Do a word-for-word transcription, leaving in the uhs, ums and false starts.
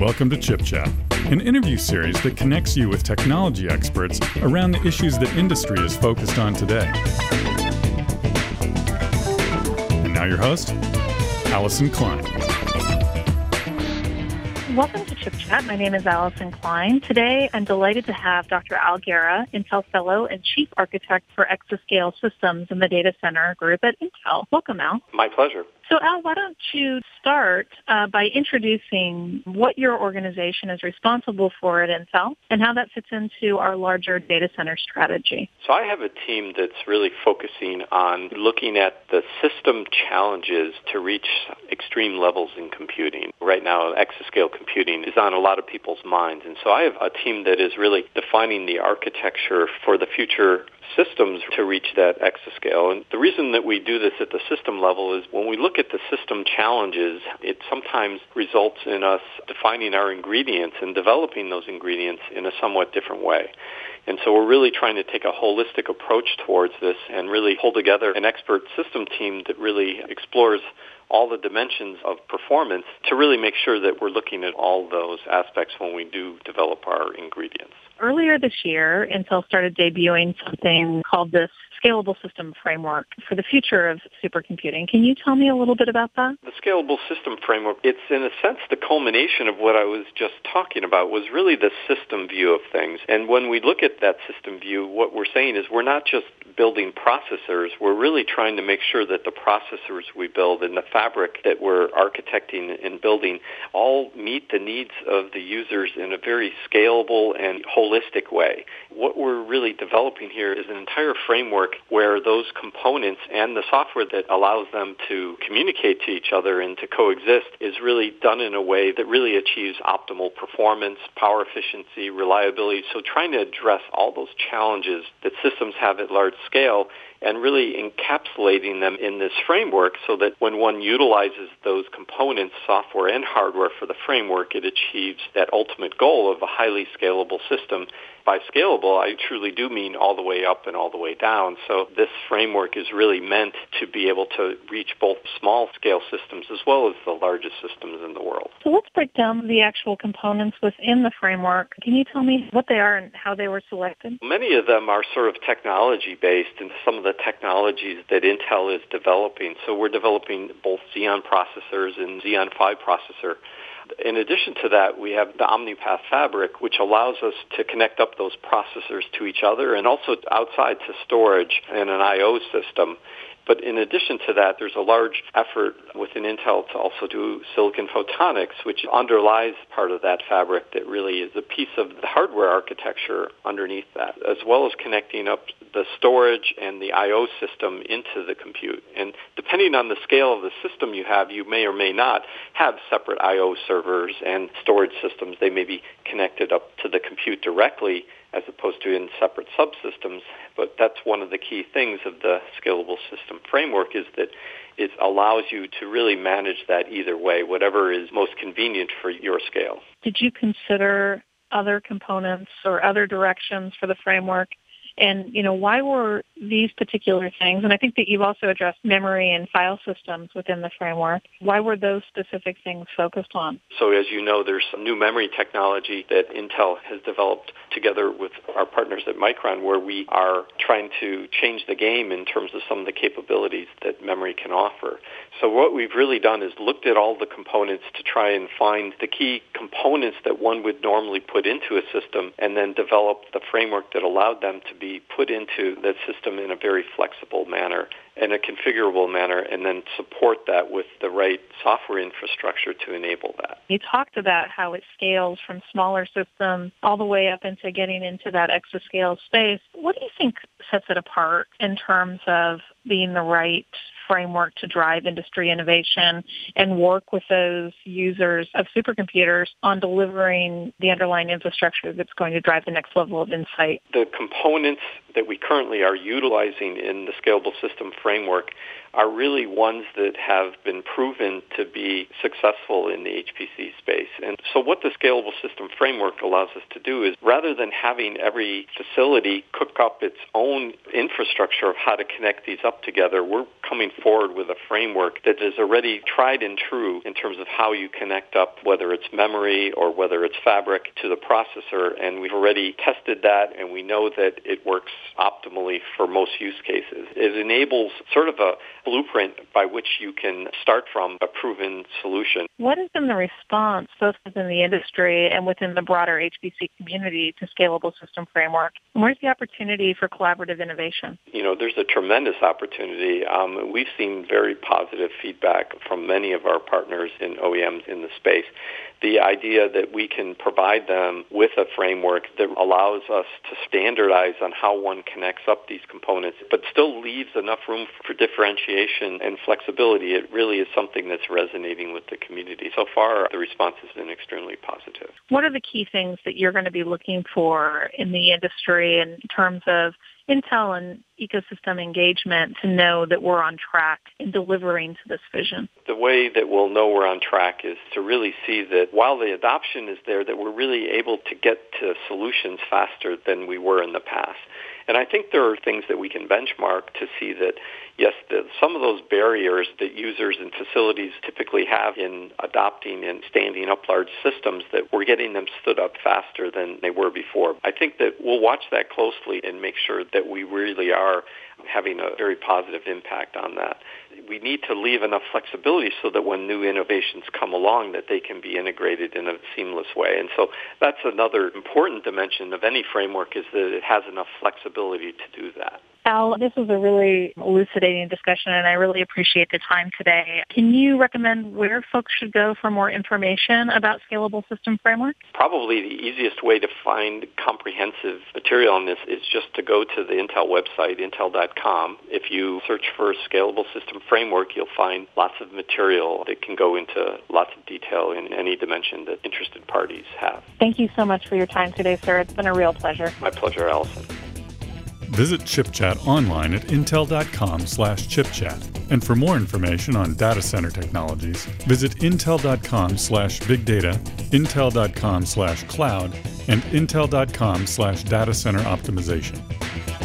Welcome to Chip Chat, an interview series that connects you with technology experts around the issues that industry is focused on today. And now your host, Allison Klein. Welcome to Chip Chat. My name is Allison Klein. Today, I'm delighted to have Doctor Al Guerra, Intel Fellow and Chief Architect for Exascale Systems in the Data Center Group at Intel. Welcome, Al. My pleasure. So, Al, why don't you start uh, by introducing what your organization is responsible for at Intel and how that fits into our larger data center strategy? So I have a team that's really focusing on looking at the system challenges to reach extreme levels in computing. Right now, exascale computing is on a lot of people's minds. And so I have a team that is really defining the architecture for the future systems to reach that exascale. And the reason that we do this at the system level is when we look at the system challenges, it sometimes results in us defining our ingredients and developing those ingredients in a somewhat different way. And so we're really trying to take a holistic approach towards this and really pull together an expert system team that really explores all the dimensions of performance to really make sure that we're looking at all those aspects when we do develop our ingredients. Earlier this year, Intel started debuting something called the Scalable System Framework for the future of supercomputing. Can you tell me a little bit about that? The Scalable System Framework, it's in a sense the culmination of what I was just talking about, was really the system view of things. And when we look at that system view, what we're saying is we're not just building processors, we're really trying to make sure that the processors we build and the fabric that we're architecting and building all meet the needs of the users in a very scalable and holistic way. What we're really developing here is an entire framework where those components and the software that allows them to communicate to each other and to coexist is really done in a way that really achieves optimal performance, power efficiency, reliability. So trying to address all those challenges that systems have at large scale and really encapsulating them in this framework so that when one utilizes those components, software and hardware for the framework, it achieves that ultimate goal of a highly scalable system. By scalable, I truly do mean all the way up and all the way down. So this framework is really meant to be able to reach both small-scale systems as well as the largest systems in the world. So let's break down the actual components within the framework. Can you tell me what they are and how they were selected? Many of them are sort of technology-based and some of the technologies that Intel is developing. So we're developing both Xeon processors and Xeon five processor. In addition to that, we have the OmniPath fabric, which allows us to connect up those processors to each other and also outside to storage and an I O system. But in addition to that, there's a large effort within Intel to also do silicon photonics, which underlies part of that fabric that really is a piece of the hardware architecture underneath that, as well as connecting up the storage and the I O system into the compute. And depending on the scale of the system you have, you may or may not have separate I O servers and storage systems. They may be connected up to the compute directly as opposed to in separate subsystems. But that's one of the key things of the Scalable System Framework is that it allows you to really manage that either way, whatever is most convenient for your scale. Did you consider other components or other directions for the framework? And, you know, why were these particular things, and I think that you've also addressed memory and file systems within the framework, why were those specific things focused on? So as you know, there's some new memory technology that Intel has developed together with our partners at Micron where we are trying to change the game in terms of some of the capabilities that memory can offer. So what we've really done is looked at all the components to try and find the key components that one would normally put into a system and then develop the framework that allowed them to be put into that system in a very flexible manner and a configurable manner, and then support that with the right software infrastructure to enable that. You talked about how it scales from smaller systems all the way up into getting into that exascale space. What do you think sets it apart in terms of being the right framework to drive industry innovation and work with those users of supercomputers on delivering the underlying infrastructure that's going to drive the next level of insight? The components that we currently are utilizing in the Scalable System Framework are really ones that have been proven to be successful in the H P C space. And so what the Scalable System Framework allows us to do is, rather than having every facility cook up its own infrastructure of how to connect these up together, we're coming forward with a framework that is already tried and true in terms of how you connect up, whether it's memory or whether it's fabric, to the processor. And we've already tested that, and we know that it works optimally for most use cases. It enables sort of a blueprint by which you can start from a proven solution. What has been the response, both within the industry and within the broader H P C community, to Scalable System Framework? And where's the opportunity for collaborative innovation? You know, there's a tremendous opportunity. Um, we've seen very positive feedback from many of our partners in O E Ms in the space. The idea that we can provide them with a framework that allows us to standardize on how one connects up these components, but still leaves enough room for differentiation and flexibility, it really is something that's resonating with the community. So far, the response has been extremely positive. What are the key things that you're going to be looking for in the industry in terms of Intel and ecosystem engagement to know that we're on track in delivering to this vision? The way that we'll know we're on track is to really see that while the adoption is there, that we're really able to get to solutions faster than we were in the past. And I think there are things that we can benchmark to see that, yes, the, some of those barriers that users and facilities typically have in adopting and standing up large systems, that we're getting them stood up faster than they were before. I think that we'll watch that closely and make sure that we really are having a very positive impact on that. We need to leave enough flexibility so that when new innovations come along, that they can be integrated in a seamless way. And so that's another important dimension of any framework, is that it has enough flexibility to do that. Al, this was a really elucidating discussion, and I really appreciate the time today. Can you recommend where folks should go for more information about Scalable System Framework? Probably the easiest way to find comprehensive material on this is just to go to the Intel website, intel dot com. If you search for Scalable System Framework, you'll find lots of material that can go into lots of detail in any dimension that interested parties have. Thank you so much for your time today, sir. It's been a real pleasure. My pleasure, Allison. Visit ChipChat online at intel dot com slash chipchat. And for more information on data center technologies, visit intel dot com slash big data, intel dot com slash cloud, and intel dot com slash data center optimization.